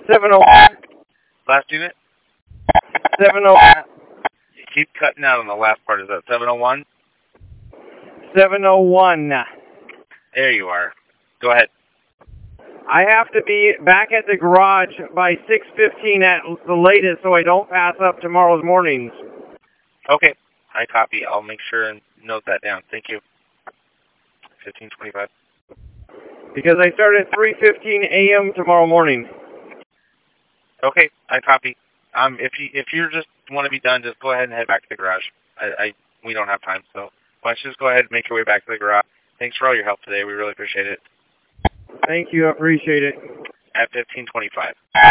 701. Last unit? 701. You keep cutting out on the last part. Is that 701? 701. There you are. Go ahead. I have to be back at the garage by 6:15 at the latest so I don't pass up tomorrow's mornings. Okay. I copy. I'll make sure and note that down. Thank you. 1525. Because I start at 3:15 a.m. tomorrow morning. Okay. I copy. If you just want to be done, just go ahead and head back to the garage. We don't have time, so why don't you just go ahead and make your way back to the garage. Thanks for all your help today. We really appreciate it. Thank you. I appreciate it. At 1525.